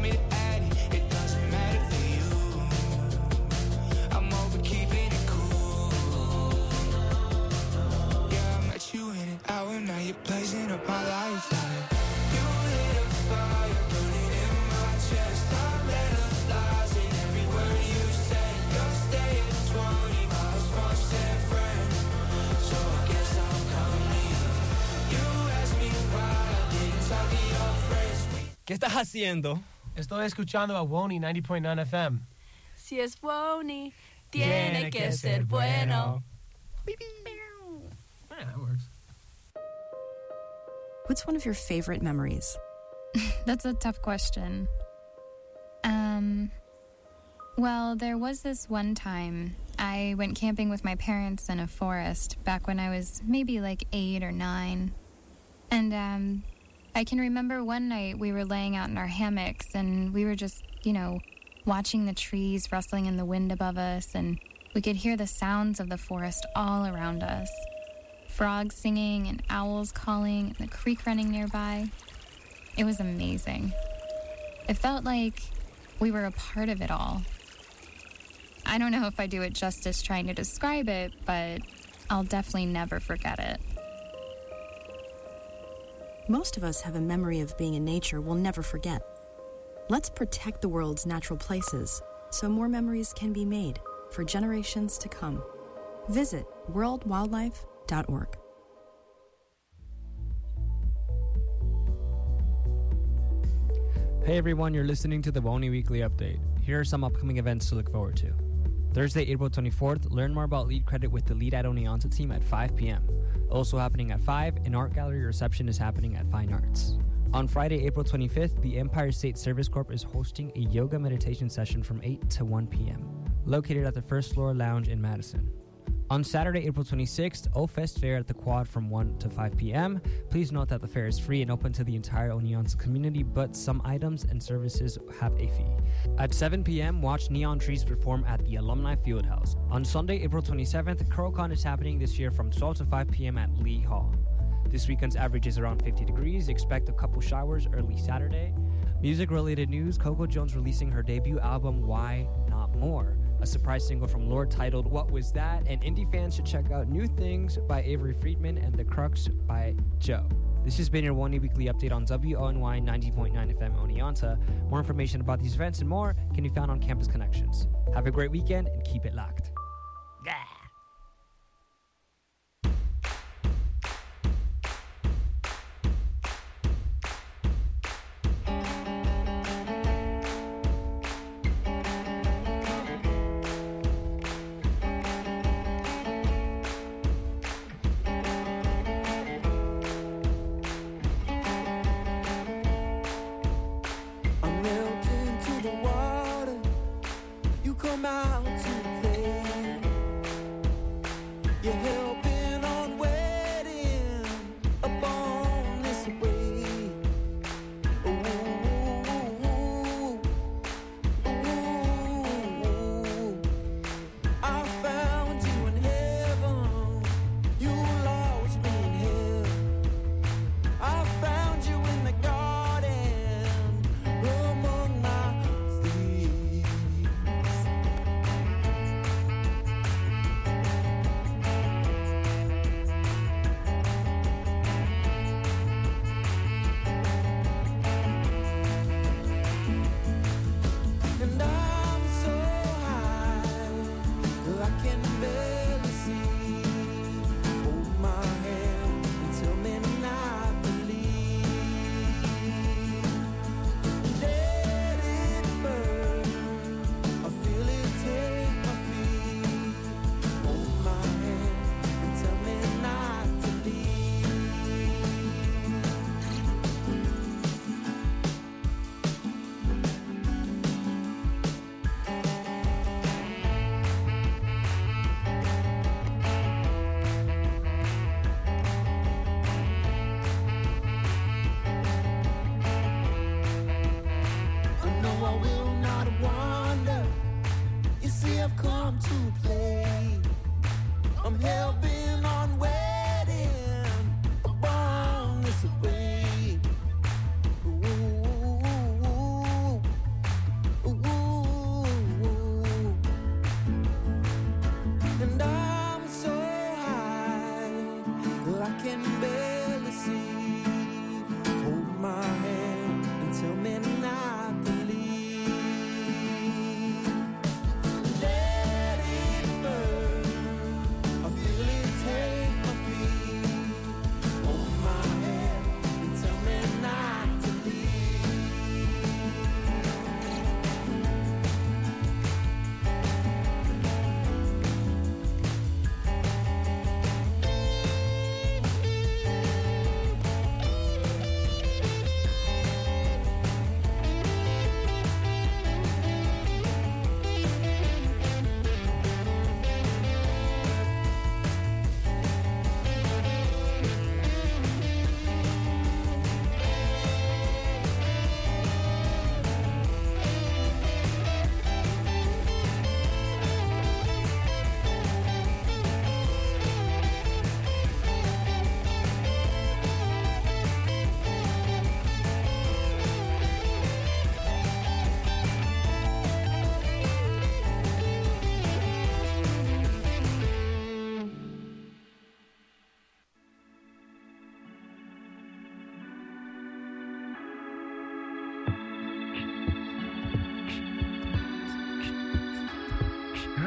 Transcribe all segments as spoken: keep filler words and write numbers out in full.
it, add it, it doesn't matter for you. I'm over keeping it cool. Yeah, I met you in an hour, now you're blazing up my life like you lit a fire, burning in my chest. I'm analyzing every word you say. You're staying twenty miles from San Fran, so I guess I'll come to you. You asked me why I didn't talk to your friends. ¿Qué estás haciendo? Estoy escuchando a Wony ninety point nine F M. Si es Wony, tiene que ser bueno. Yeah, that works. What's one of your favorite memories? That's a tough question. Um, well, there was this one time I went camping with my parents in a forest back when I was maybe like eight or nine. And um, I can remember one night we were laying out in our hammocks and we were just, you know, watching the trees rustling in the wind above us, and we could hear the sounds of the forest all around us. Frogs singing and owls calling and the creek running nearby. It was amazing. It felt like we were a part of it all. I don't know if I do it justice trying to describe it, but I'll definitely never forget it. Most of us have a memory of being in nature we'll never forget. Let's protect the world's natural places so more memories can be made for generations to come. Visit world wildlife dot org. Hey everyone, you're listening to the Wony Weekly Update. Here are some upcoming events to look forward to. Thursday, April twenty-fourth, learn more about Lead Credit with the Lead at Oneonta team at five p.m. Also happening at five, an art gallery reception is happening at Fine Arts. On Friday, April twenty-fifth, the Empire State Service Corp is hosting a yoga meditation session from eight to one p.m., located at the First Floor Lounge in Madison. On Saturday, April twenty-sixth, O-Fest Fair at the Quad from one to five p.m. Please note that the fair is free and open to the entire Oneonta community, but some items and services have a fee. At seven p.m., watch Neon Trees perform at the Alumni Fieldhouse. On Sunday, April twenty-seventh, CurlCon is happening this year from twelve to five p.m. at Lee Hall. This weekend's average is around fifty degrees. Expect a couple showers early Saturday. Music-related news, Coco Jones releasing her debut album, Why Not More? A surprise single from Lorde titled What Was That? And indie fans should check out New Things by Avery Friedman and The Crux by Joe. This has been your Wony Weekly Update on W O N Y ninety point nine F M Oneonta. More information about these events and more can be found on Campus Connections. Have a great weekend and keep it locked. Yeah. Out to play.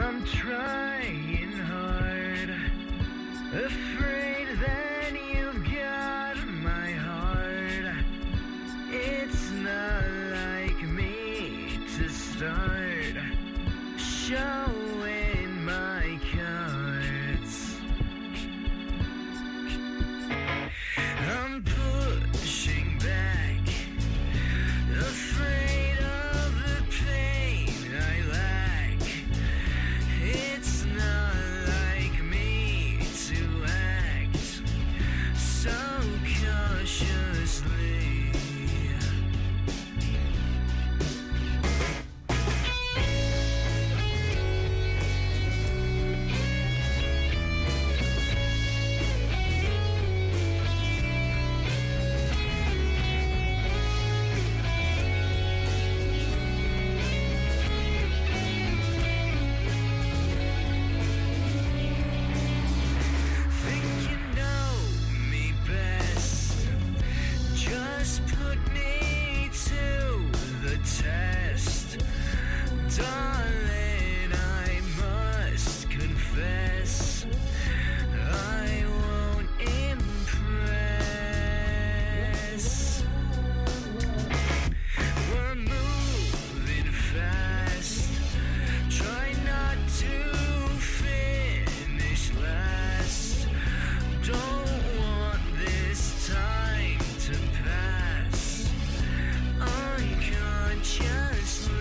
I'm trying hard, afraid that you've got my heart. It's not like me to start showing my cards. I'm pushing back, afraid of the pain I lack. It's not like me to act so cautiously. Think you know me best. Just put me to the test. Darling, I must confess, I won't impress. We're moving fast. Try not to finish last. Don't want this time to pass unconsciously.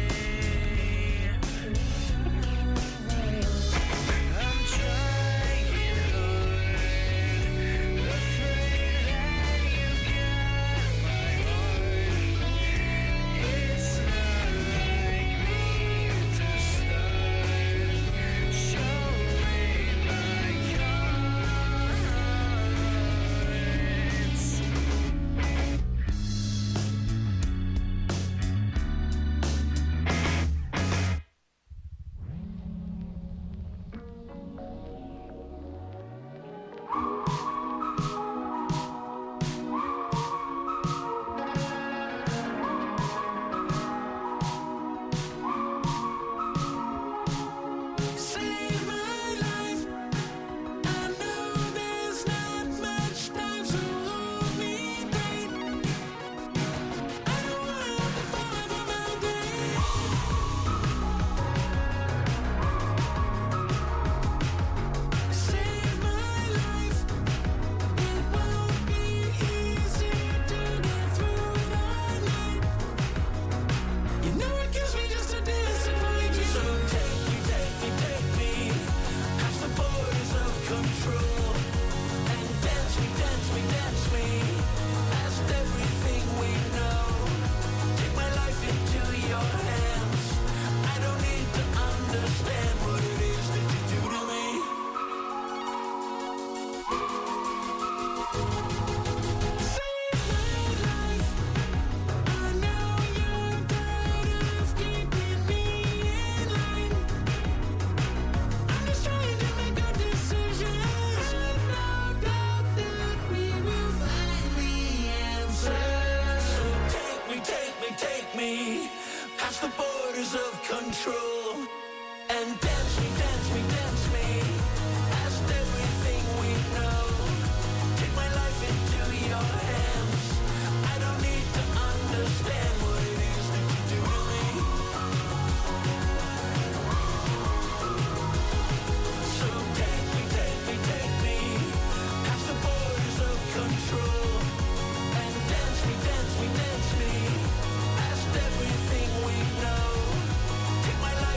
I'm trying hard, afraid that you got my heart. It's not like me to start showing my cards. Save my life. I know there's not much time, so hold me tight. I don't wanna have to fall off a mountain. Save my life. It won't be easy to get through the night. You know it gives me just a disappointment. So take me, take me, take me past the borders of control, and dance me, dance me, dance me past everything we know. Take my life into your hands. I don't need to understand what it is that you do to me. Save my life. I know you're tired of keeping me in line. I'm just trying to make a decision. I've no doubt that we will find the answer. So take me, take me, take me past the borders of control, and dance me, dance me, dance me past everything we know. Take my life into your hands. I don't need to understand what it is that you do to me. So take me, take me, take me past the borders of control, and dance me, dance me, dance me past everything we know. Take my life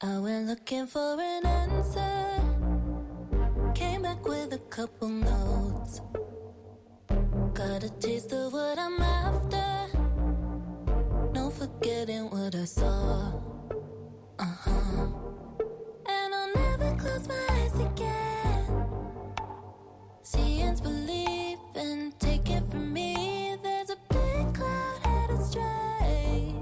I went looking for an answer. Came back with a couple notes. Got a taste of what I'm after. No forgetting what I saw. Uh-huh. And I'll never close my eyes again. Seeing's believing, take it from me. There's a big cloud headed straight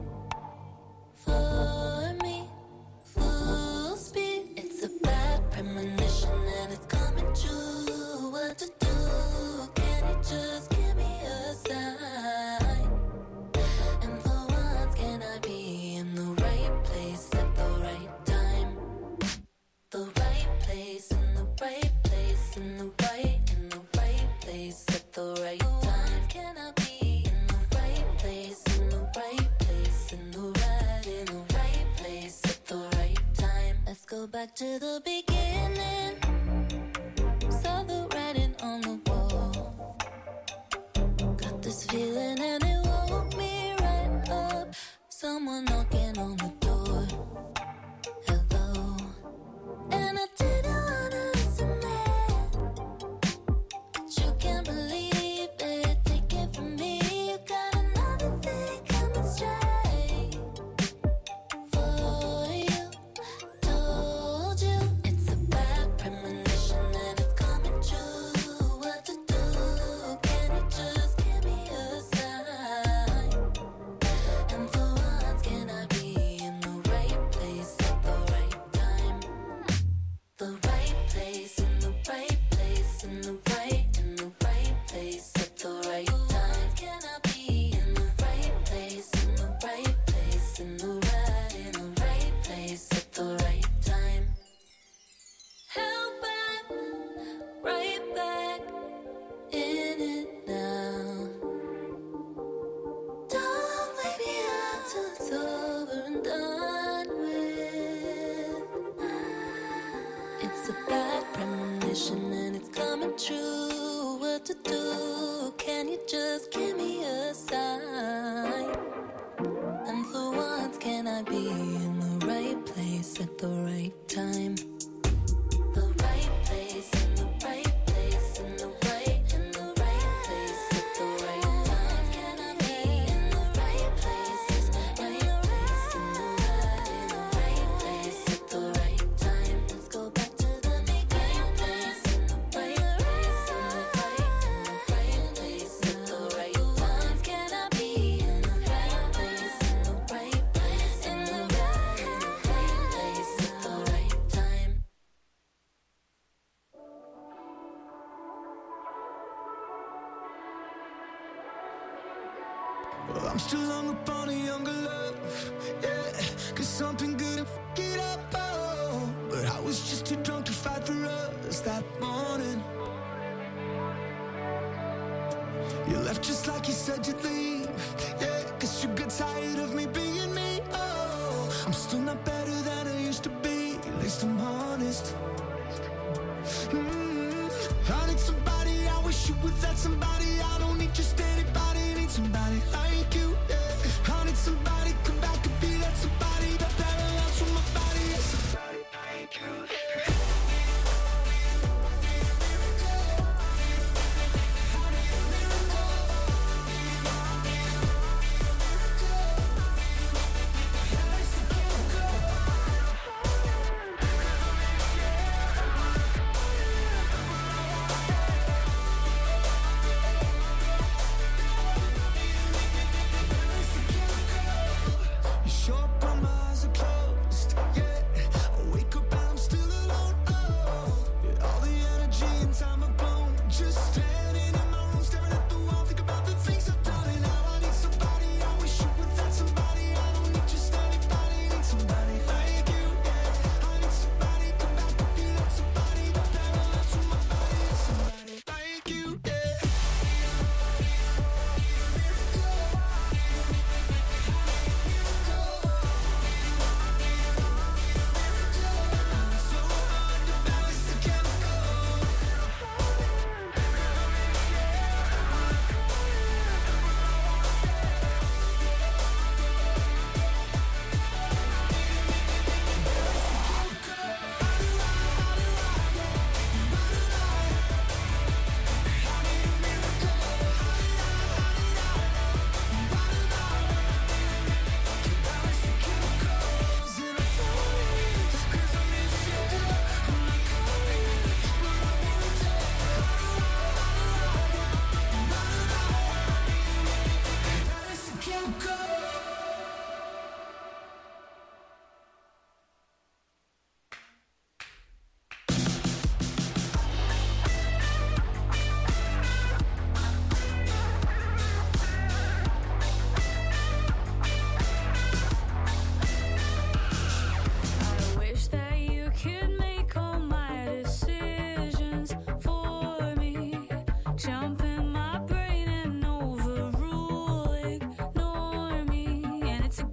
for me. Full speed. It's a bad premonition and it's coming true. What to do? Can you just give me a sign? And for once, can I be in the right place at the right time? The right place in the right place in the right in the right place at the right time. Can I be in the right place in the right place in the right in the right place at the right time? Let's go back to the beginning. Saw the writing on the wall. Got this feeling and it woke me right up. Someone knocking on the door. Hello. And I didn't wanna listen back, but you can't believe it. Take it from me. You got another thing coming straight for you. Told you it's a bad premonition and it's coming true. What to do? Can you just give me a sign? And for once, can I be in the right place at the right time? The right place in the right place in the right in the right place at the right time. Can I be in the right place in the right place in the right in the right place at the right time? Held back, right back in it now. Don't wake me up till it's over and done with. It's a bad premonition and it's coming true. What to do? Can you just give me a sign? And for once, can I be in the right place at the right time? The right place in the right place in the right in the right place at the right time. Can I be in the right place, right place in the right in the right place at the right time? Let's go back to the beginning. Place in the right place in the right in the right place at the right time. Can I be in the right place in the right place in the right in the right place at the right time? Well, I'm still hung up on a younger love, yeah. Cause something good and f*** it up, oh. But I was just too drunk to fight for us that morning. You left just like you said you'd leave, yeah. Cause you got tired of me being me, oh. I'm still not better than I used to be, at least I'm honest. Mm, I need somebody, I wish you were that somebody. I don't need just anybody, need somebody like you, yeah. I need somebody, come back and be that somebody that parallels with my body, yeah. Somebody like you.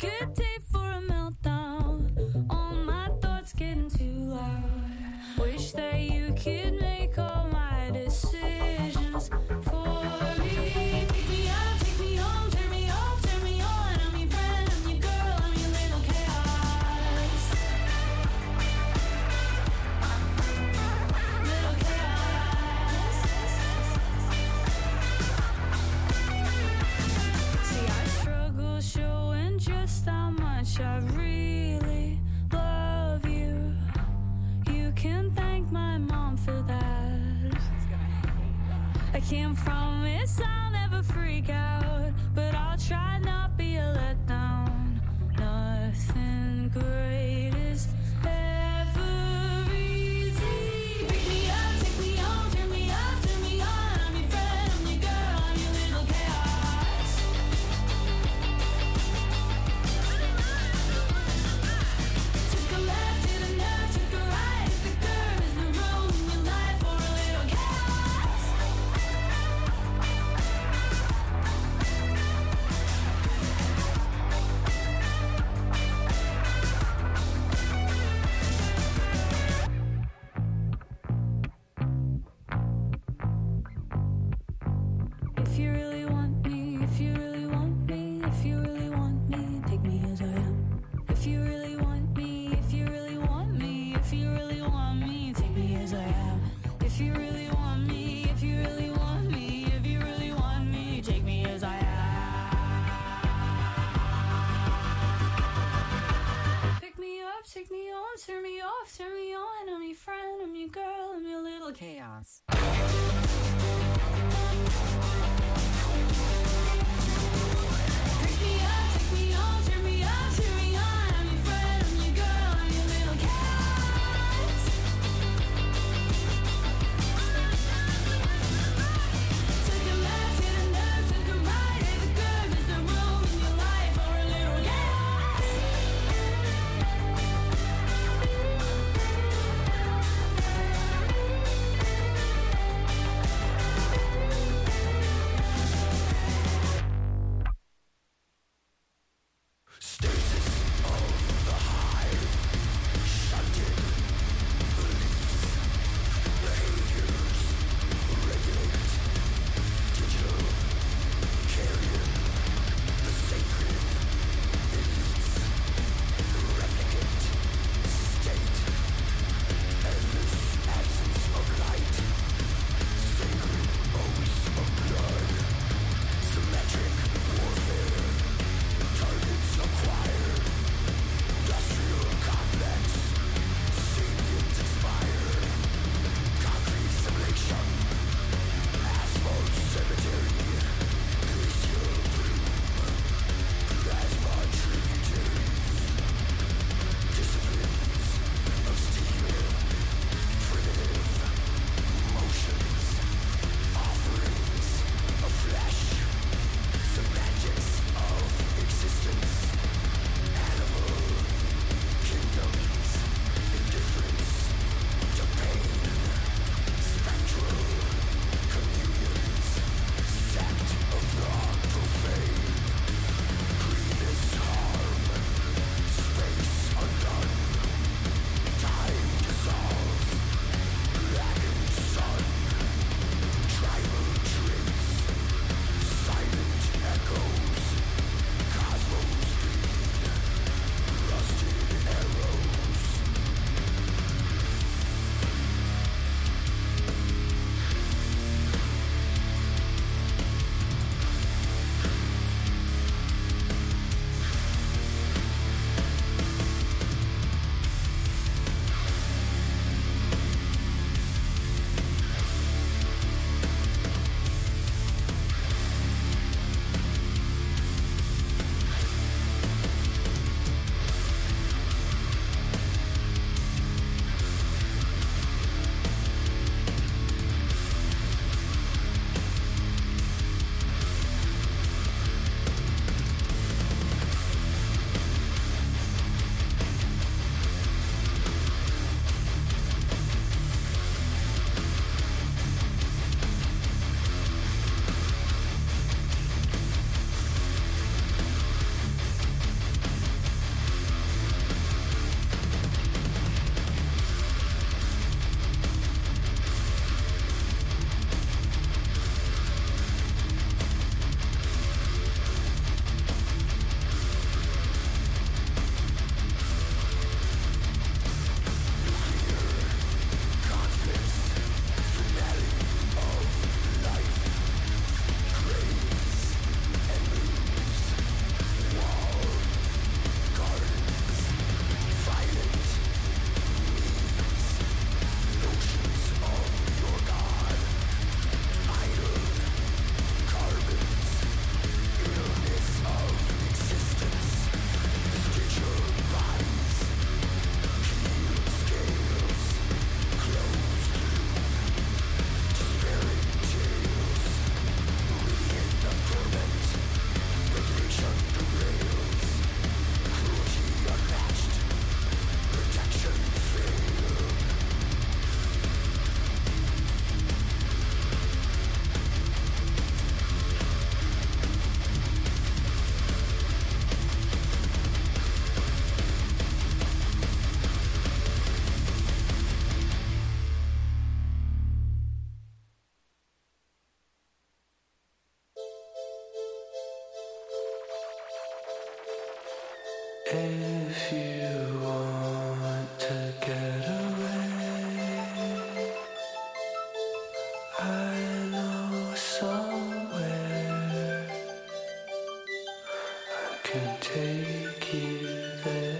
good day for a meltdown. All my thoughts getting too loud. Wish that you could make all my decisions for me. Pick me up, take me home, turn me off, turn me on. I'm your friend, I'm your girl, I'm your little chaos. Little chaos. See, I struggle showing just how much I really love you. You can thank my mom for that. I can't promise I'll never freak out, but I'll try not be a letdown. Nothing great is ever easy. Pick me up, take me home, turn me up, turn me on. I'm your friend, I'm your girl, I'm your little chaos. Took a left, hit a nerve, took a right, hit the curve. Is the room in your life for a little chaos? If you really want me, if you really want me, if you really want me, take me as I am. If you really want me, if you really want me, if you really want me, take me as I am. If you really want me, if you really want me, if you really want me, take me as I am. Pick me up, take me on, turn me off, turn me on. I'm your friend, I'm your girl, I'm your little chaos. Pick me up, take me on, turn me up, turn me on. I'm your friend, I'm your girl, I'm your little chaos. Took a left, hit a nerve, took a right, hit the curve. Is there room in your life for a little chaos? If you want to get away, I know somewhere I can take you there.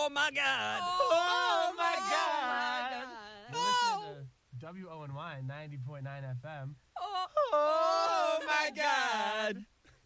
Oh my God. Oh, my God. You're listening to W O N Y ninety point nine F M. Oh my God.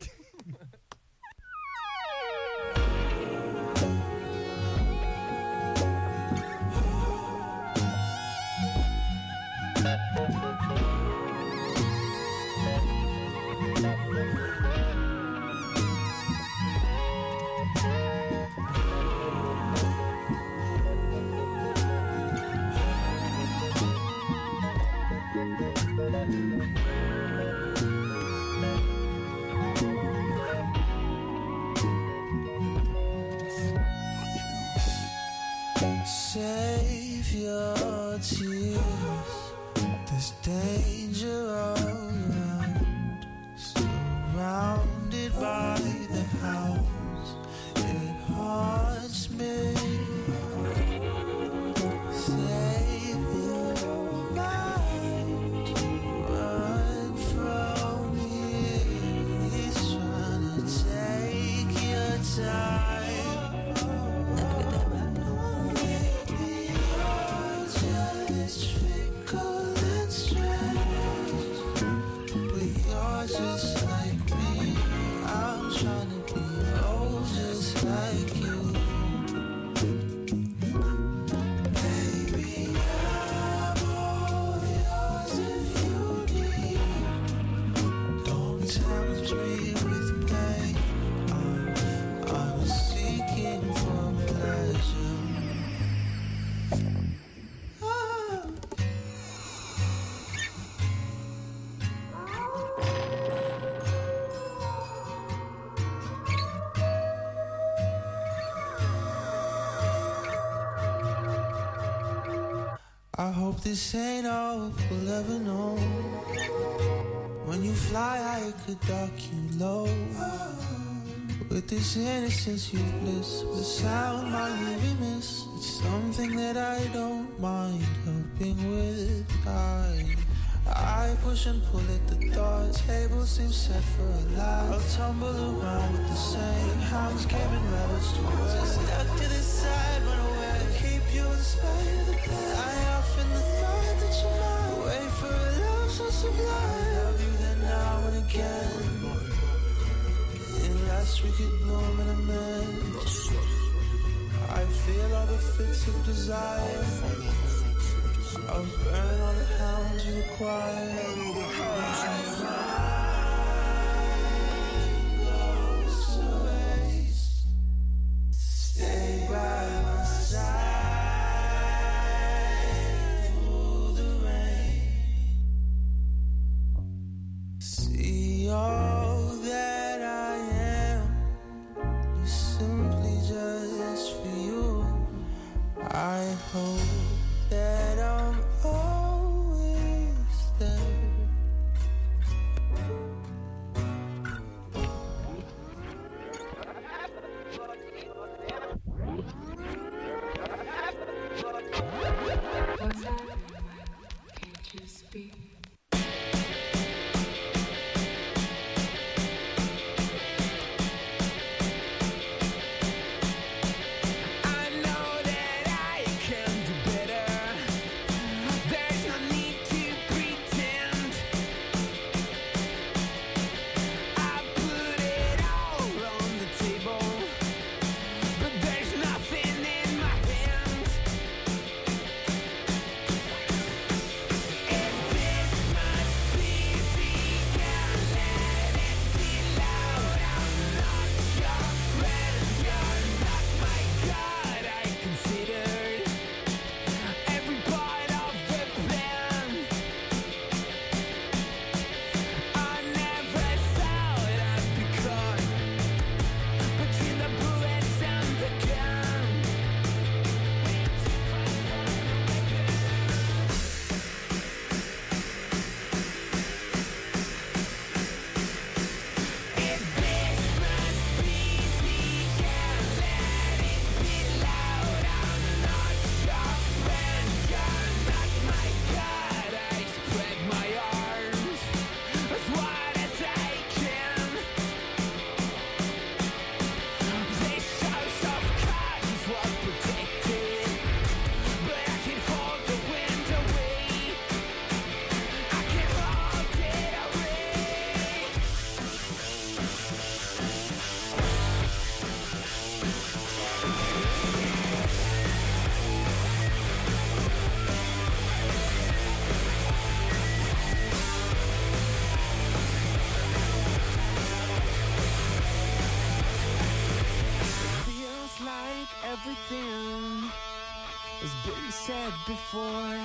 Save your tears. There's danger all around. Surrounded by the house, it haunts me. Save your mind. Run from here. He's trying to take your time. Just like me, I'm trying to be old just like you. Baby, I'm all yours if you need. Don't tempt me with pain. I'm, I'm seeking for pleasure. Ah. I hope this ain't all we'll ever know. When you fly, I could dock you low. With this innocence you bliss, with sound my movie miss. It's something that I don't mind helping with. I, I push and pull at the thought. Table seems set for a laugh. I'll tumble around with the same hounds, came and rabbits to work. Stuck to the side, run away. Keep you in spite of the pain. I often the thought that you might wait for a love so sublime. I love you then now and again. In last week it bloom in a mess. I feel all the fits of desire. I'll burn all the hounds you require. My mind goes to waste. Stay by my side through the rain. See all that I am is simply just for you. I hope that I'm always there. What's happening? Can't you speak? I know that I can do better. There's no need to pretend. I put it all on the table, but there's nothing in my hands. If this said before.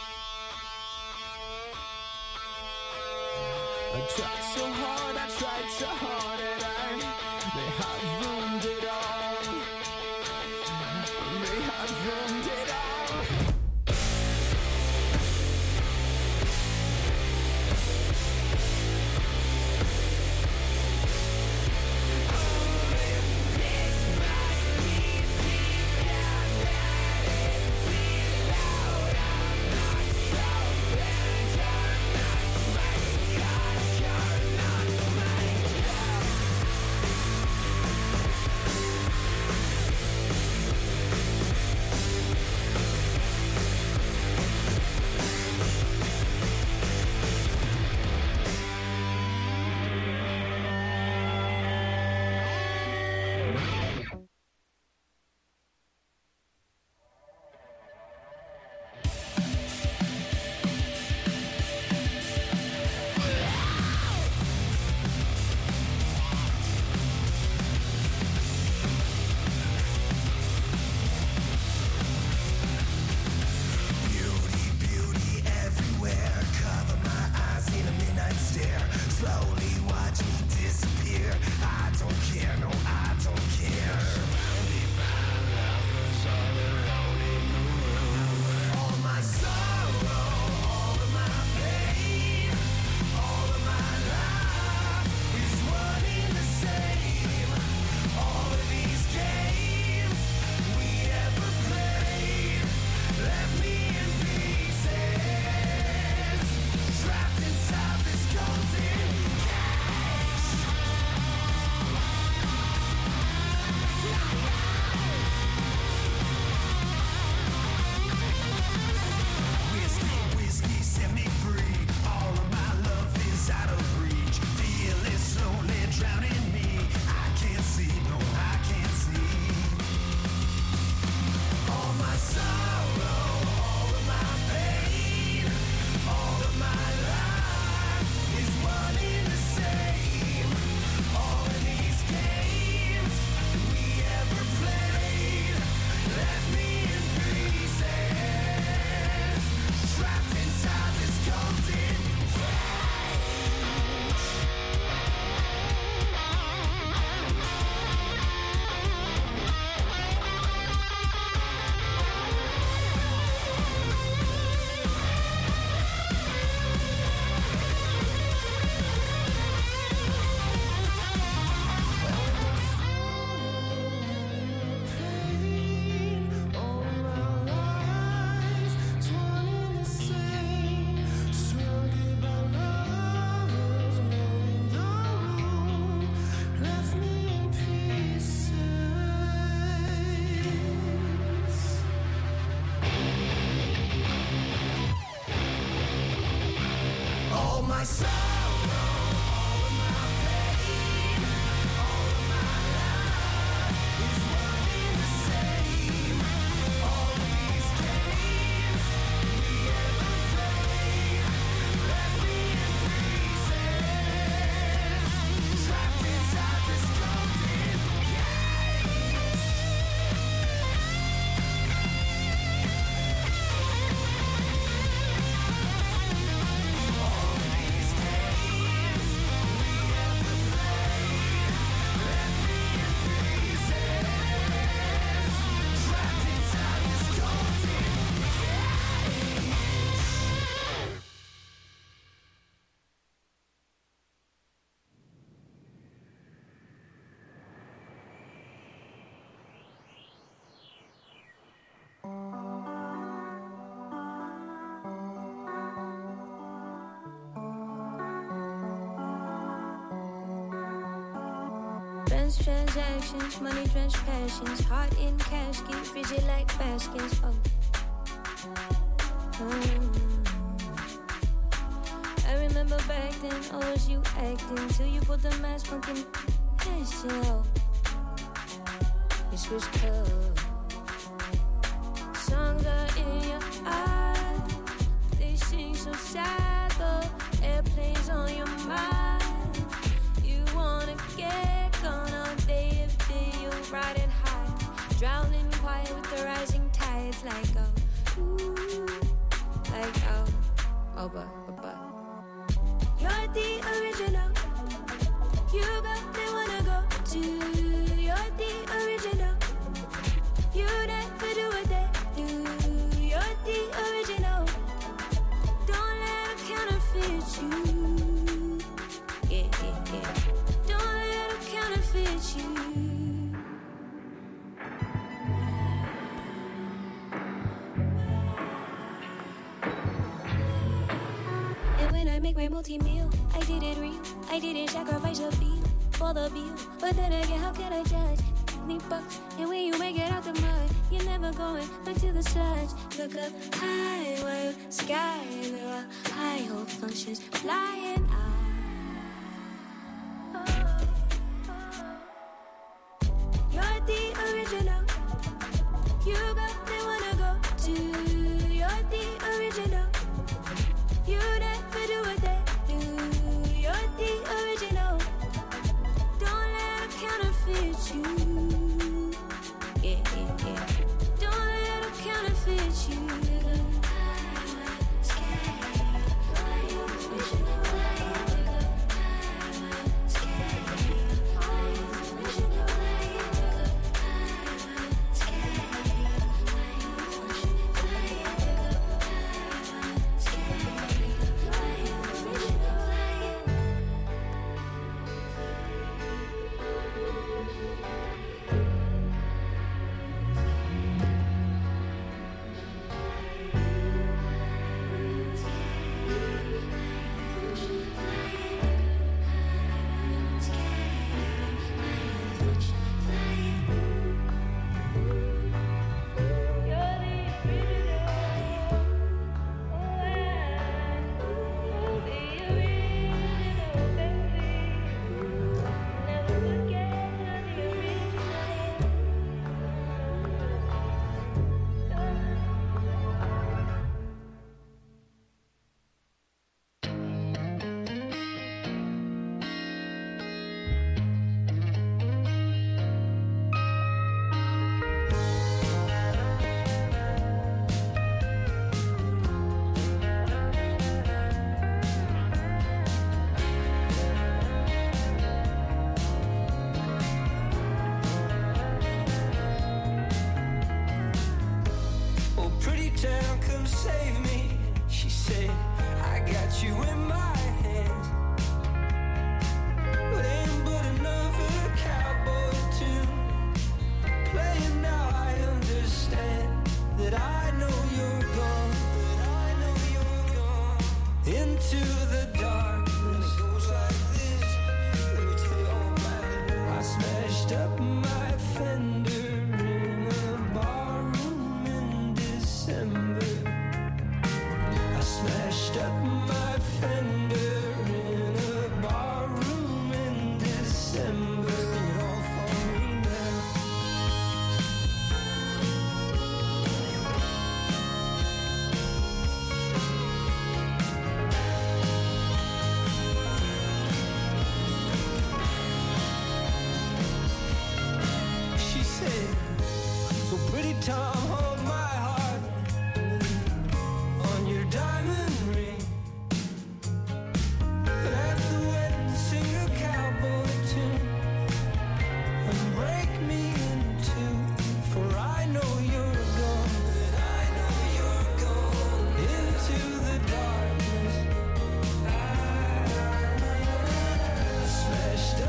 I tried so hard, I tried so hard, and I may have ruined it all. May have ruined it all. Trans transactions, money drenched passions, heart in casket, frigid like baskins. Oh. oh. I remember back then, oh, was you acting till you put the mask funkin' passion. Oh. You switched colors, songs are in your eyes. They sing so sad, the airplane's on your mind. You wanna get gone all day if day you're riding high, drowning quiet with the rising tides like oh. Ooh. Oh, but, but, but. You're the original. You got me wanna go to. You're the original. You never do what they do. You're the original. Don't let them counterfeit you. Yeah, yeah, yeah. Don't let them counterfeit you. And when I make my multi-meal, I did it real. I didn't sacrifice a feel for the bill. But then again, how can I judge? Need bucks, and when you make it out the mud, you're never going back to the sludge. Look up high, wild sky, and there are high hope functions flying high. You're the original. You got me wanna go to. You're the original. You never do what they do. You're the original. Don't let them counterfeit you. Yeah, yeah, yeah. Don't let them counterfeit you.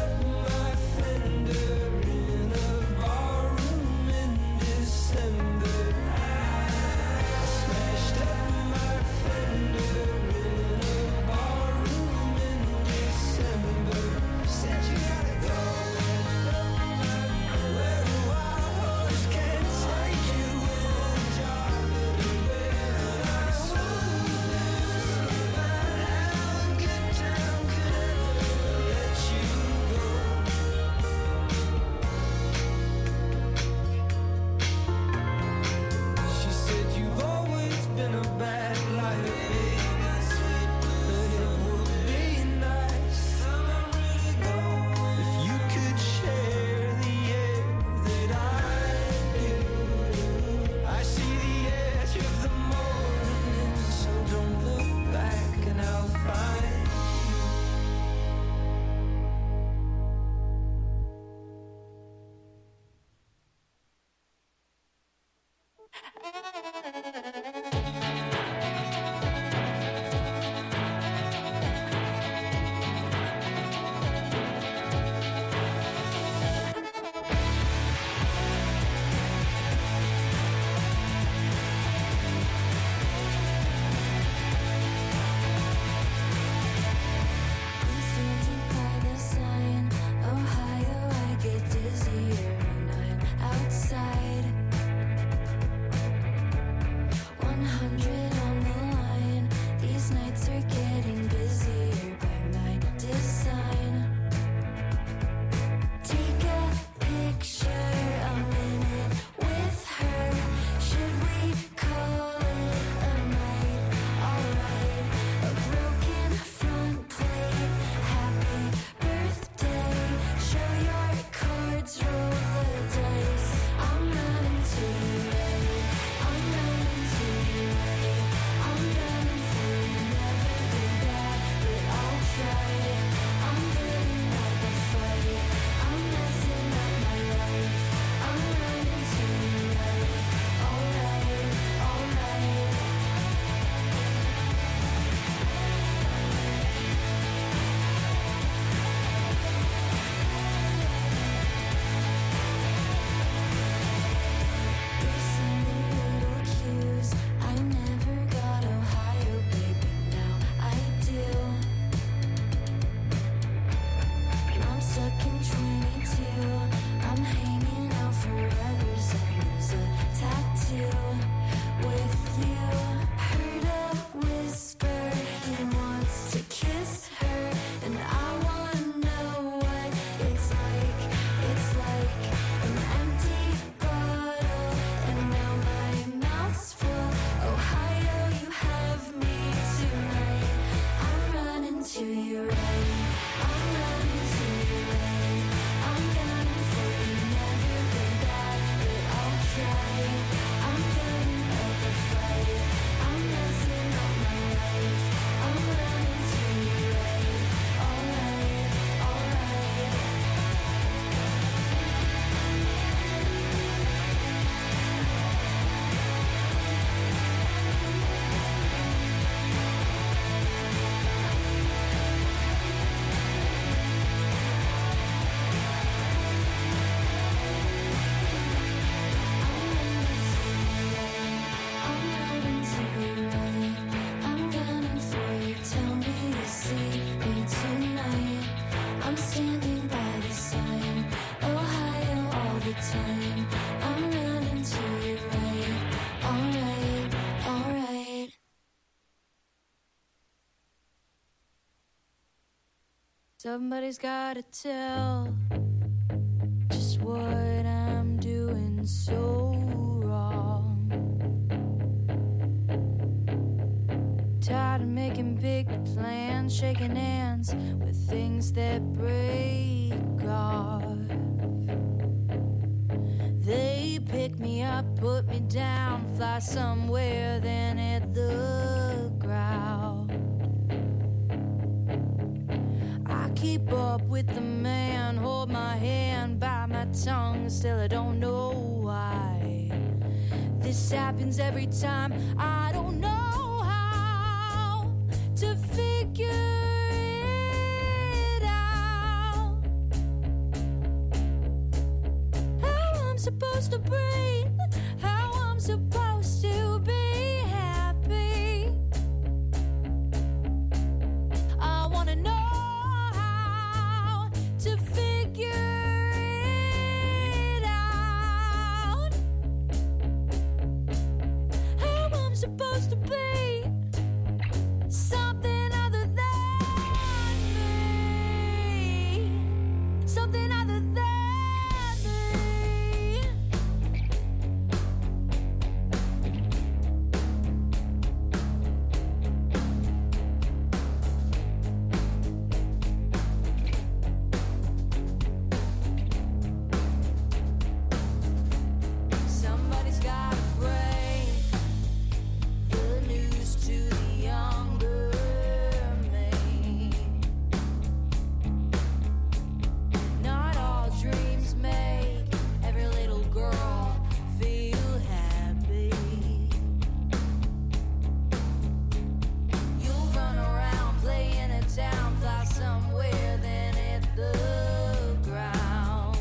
December. Somebody's gotta tell just what I'm doing so wrong. Tired of making big plans, shaking hands with things that break off. They pick me up, put me down, fly somewhere, then hit the ground. I keep up with the man, hold my hand, bite my tongue, still I don't know why. This happens every time, I don't know how to figure it out. How I'm supposed to breathe, how I'm supposed to be happy. I wanna know how to figure it out. How I'm supposed to be something other than me. Something other than me. Somebody's gotta break the news to the younger me. Not all dreams make every little girl feel happy. You'll run around playing a town, fly somewhere, then hit the ground.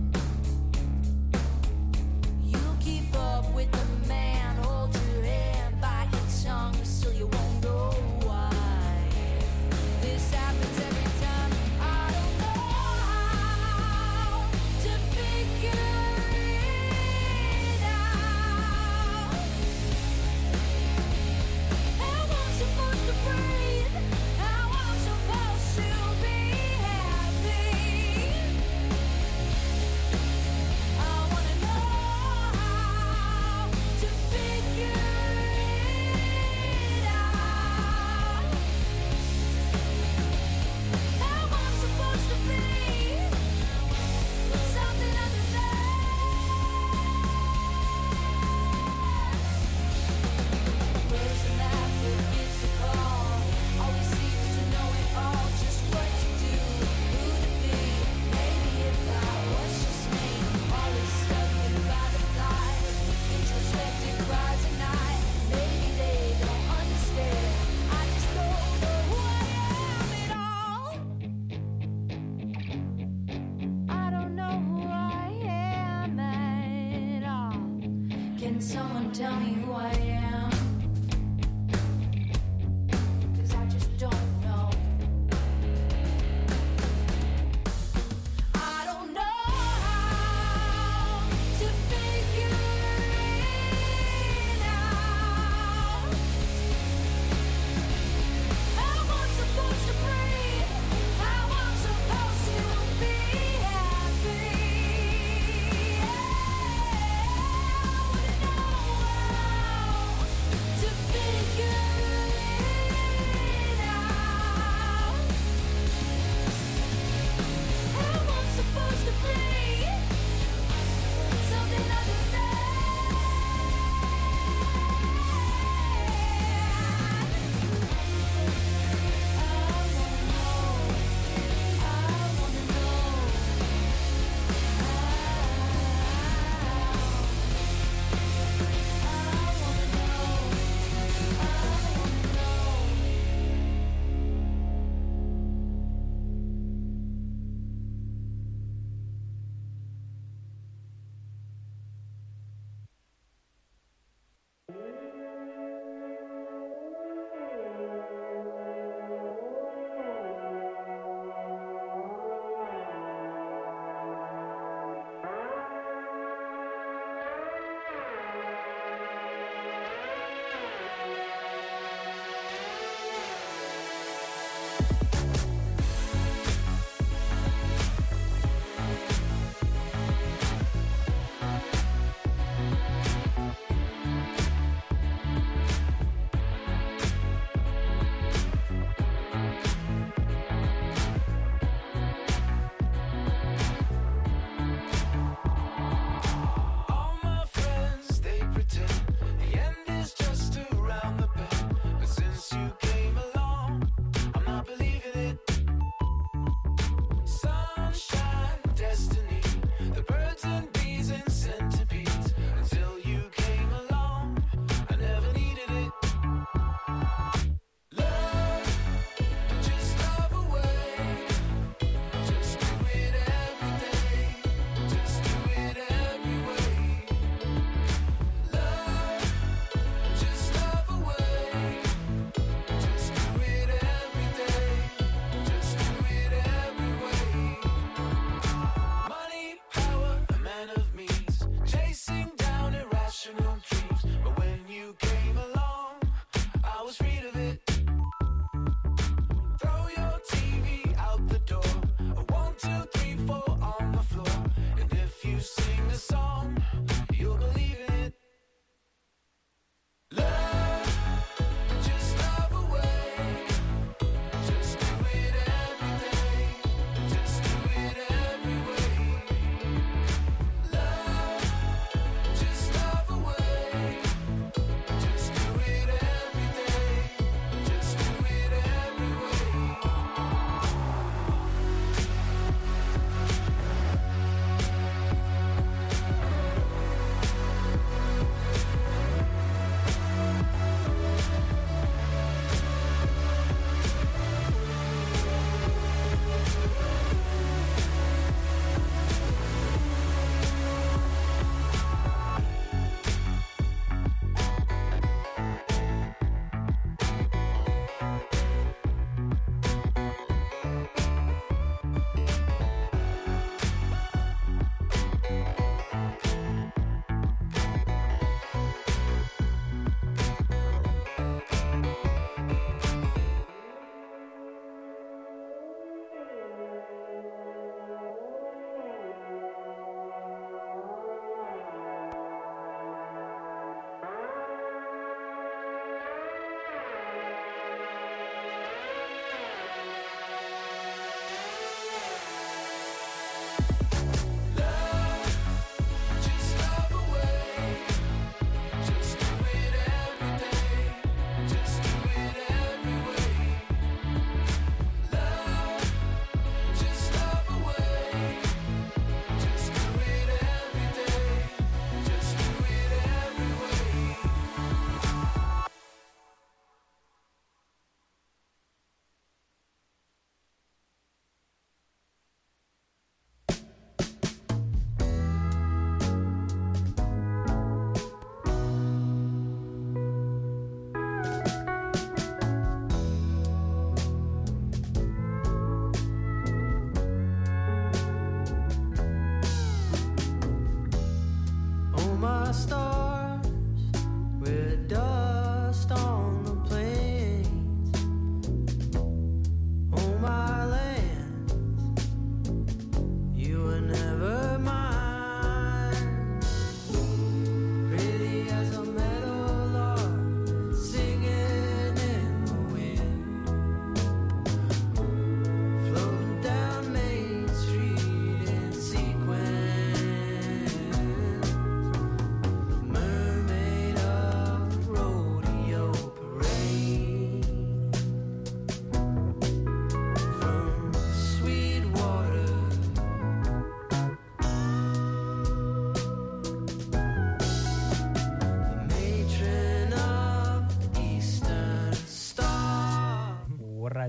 You keep up with the man, hold your hand, bite your tongue, still you won't know why. This happens every time, I don't know how to figure it out. How I'm supposed to breathe, how I'm supposed to be happy. I wanna know how to figure it out. How I'm supposed to be something other than. Person that forgets to call always seems to know it all, just what to do, who to be. Maybe if I was just me, always stuck in firefly, introspective cries at night. Maybe they don't understand. I just don't know who I am at all. I don't know who I am at all. Can someone tell me who I am? 'Cause I just don't know. I don't know how to figure it out. How I'm supposed to breathe, how I'm supposed to be happy. I wanna know how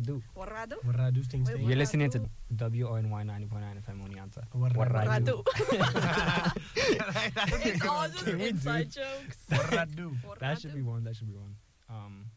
Warradu. Warrado? Warradu sting Wait, sting. You're listening to W O N Y ninety point nine F M Oneonta. Warrado. Warradu. It's all just Can we do- inside jokes. Warradu. That should be one. That should be one. Um.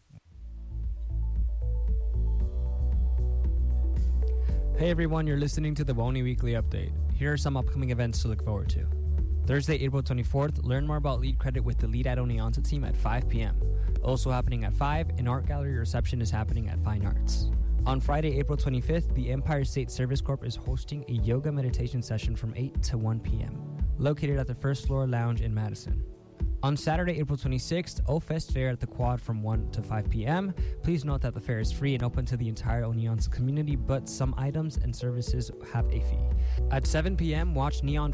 Hey everyone, you're listening to the Woni Weekly Update. Here are some upcoming events to look forward to. Thursday, April twenty-fourth, learn more about Lead Credit with the Lead at Oneonta team at five p.m. Also happening at five, an art gallery reception is happening at Fine Arts. On Friday, April twenty-fifth, the Empire State Service Corp is hosting a yoga meditation session from eight to one p.m., located at the First Floor Lounge in Madison. On Saturday, April twenty-sixth, O-Fest Fair at the Quad from one to five p.m. Please note that the fair is free and open to the entire Oneonta community, but some items and services have a fee. At seven p.m., watch Neon